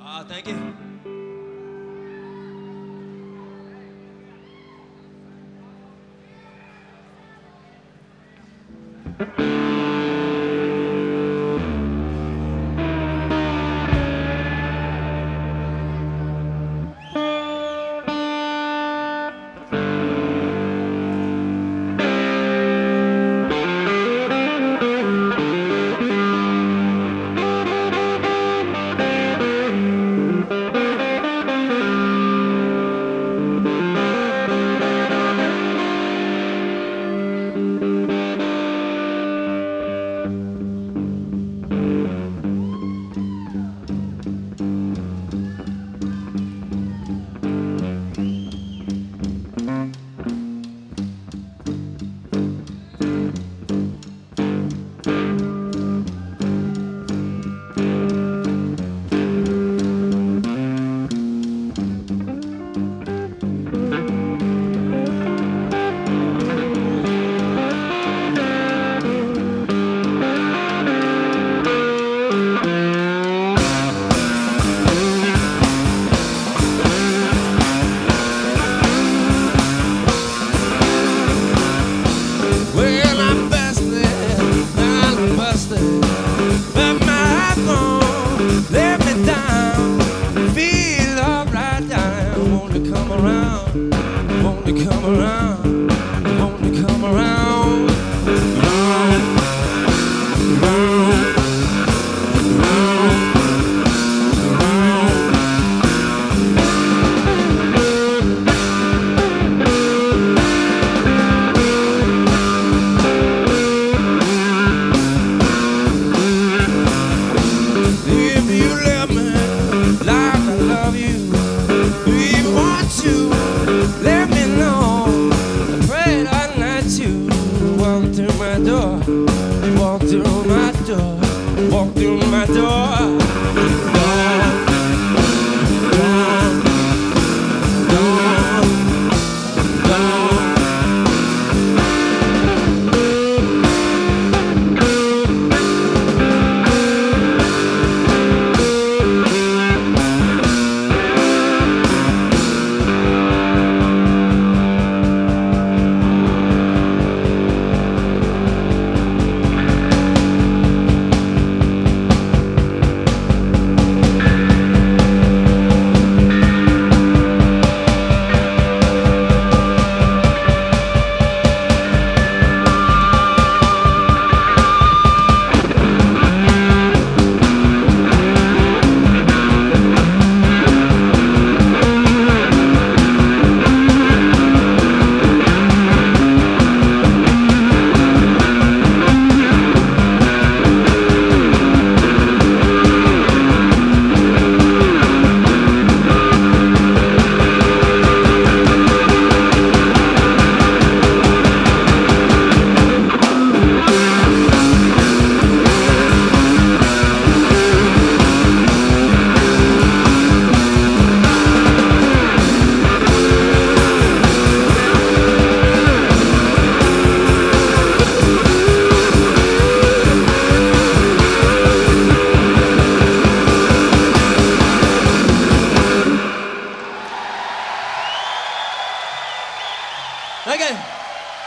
Thank you. Well, I'm busted, I'm busted, but my phone let me down. Feel alright, I want to come around, want to come around, want to come around, round, round, round, round. If you love me like I love you, if you want to, let me know. I pray all night to walk through my door, walk through my door, walk through my door. Gone, gone, gone, gone. Okay.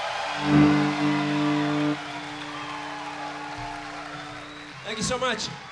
Thank you so much.